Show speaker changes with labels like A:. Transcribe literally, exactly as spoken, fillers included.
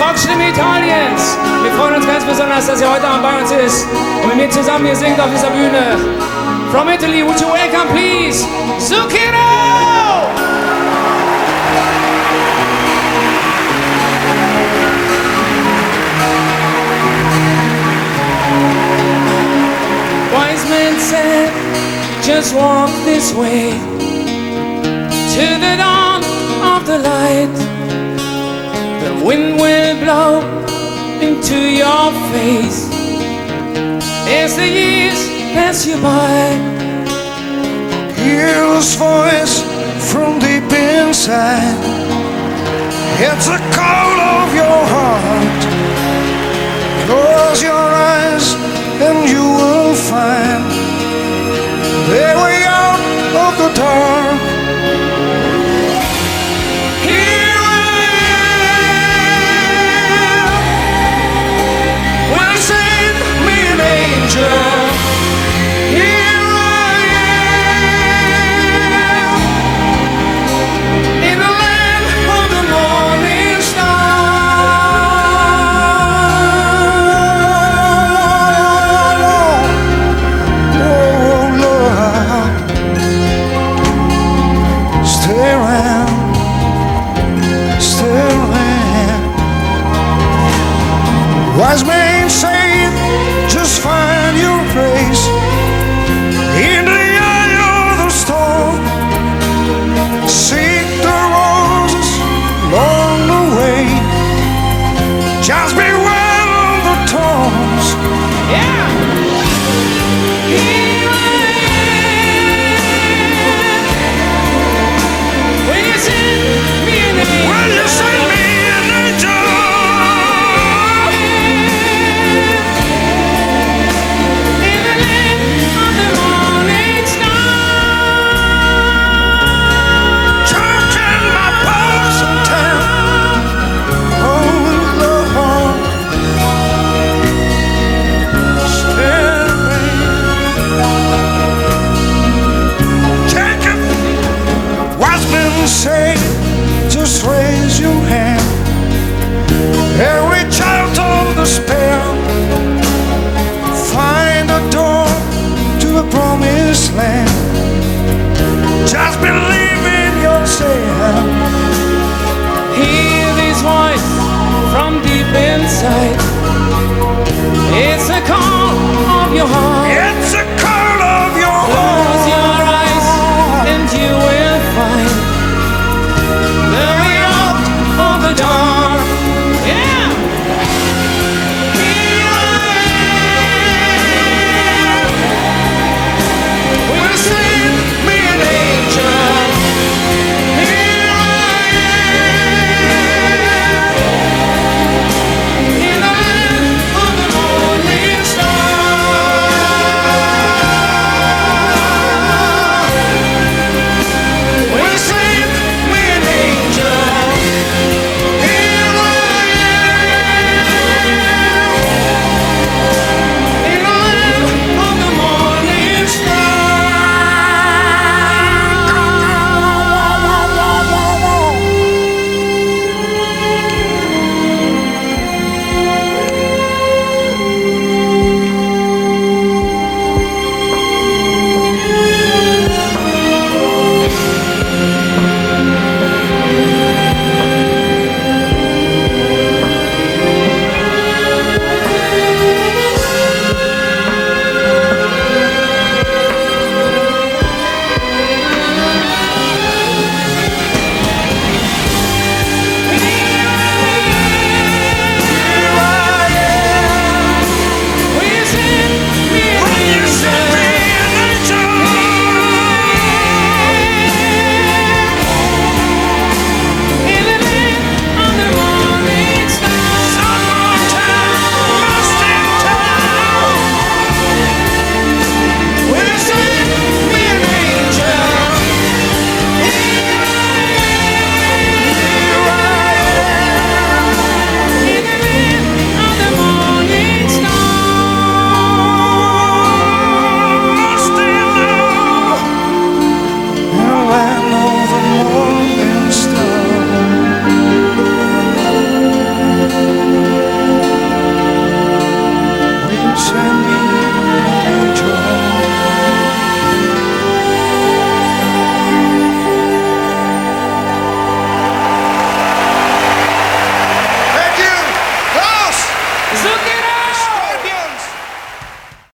A: Rockstimme Italiens. Wir freuen uns ganz besonders, dass ihr heute Abend bei uns ist und mit mir zusammen hier singt auf dieser Bühne. From Italy, would you welcome please, Zucchero! Wise men said, just walk this way to the dawn of the light. The wind will blow into your face as the years pass you by.
B: Hear this voice from deep inside. It's a call of your heart. Close your eyes and you will find the way out of the dark. Here I am, will send me an angel. Here I am, in the land of the morning wise men say, just find your place in the eye of the storm. Seek the roses along the way. Just beware of the thorns.
A: Yeah! Here I am. Will you send me an angel?
B: Will you send me an angel? Say, just raise your hand. Every child of despair, find a door to a promised land. Just believe in yourself.
A: Hear this voice from deep inside. It's a call of your heart.
B: It's a call of your heart.
A: Close your eyes and you will find the way out of the dark. Yeah! Here I am. Will send me an angel. Here I am, in the
B: send me an angel.